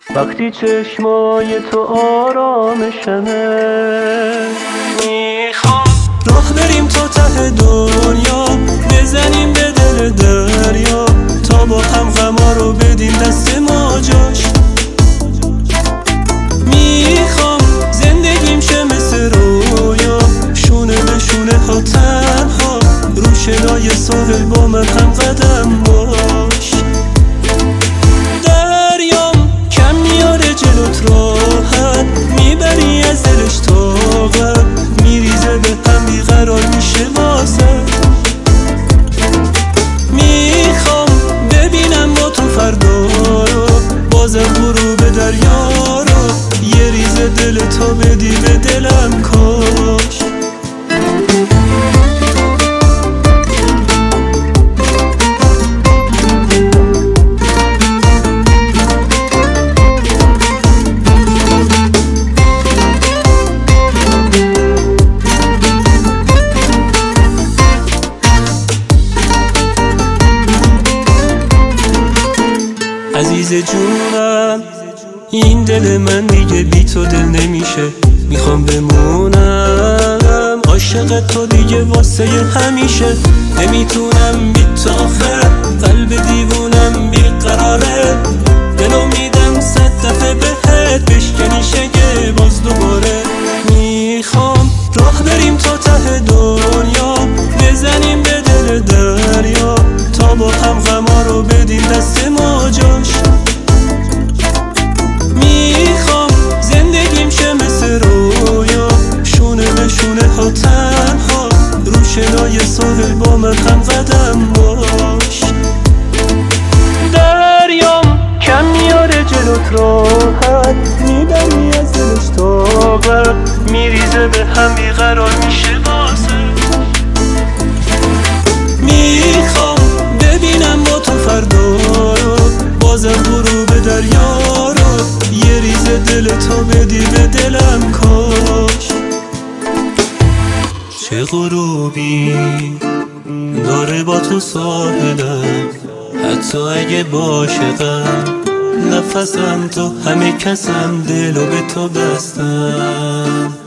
وقتی چشمای تو آرامشمه. میخوام راه بریم تا ته دنیا، بزنیم به دل دریا، تا با هم غما رو بدیم دست ما جاش. میخوام زندگیم شه مثل رویا، شونه به شونه ها تنها، رو شنای ساحل با من هم قدم باش. دریام کم میاره جلوت راحت، میبری از دلش طاقت، میریزه به هم بیقرار میشه واسه. میخوام ببینم با تو فردا رو، بازم غروب دریا رو، یه ریزه دل تو بدی به دلم کاش. عزیز جونم این دل من دیگه بی تو دل نمیشه، میخوام بمونم عاشق تو دیگه واسه همیشه. نمیتونم بی تو آخه، قلب دیوونم بیقراره، دلو میدم 100 دفعه بهت بشکنی شگه باز دوباره. میخوام راه بریم تا ته دنیا، بزنیم به دل دریا، تا با هم غما رو بدیم دست ما جاش. میخوام زندگیم شه مثل رویا، شونه به شونه ها تنها، رو شنای ساحل با من هم قدم باش. دریام کم میاره جلوت راحت، میبری از دلش طاقت، میریزه به هم بیقرار میشه واسه. میخوام ببینم با تو فردا رو، بازم غروب دریا رو، یه ریزه دل تو بدی به دلم کاش. چه غروبی داره با تو ساحلم، حتی اگه عاشقم نفسم تو همه کسم، دلو به تو بستم.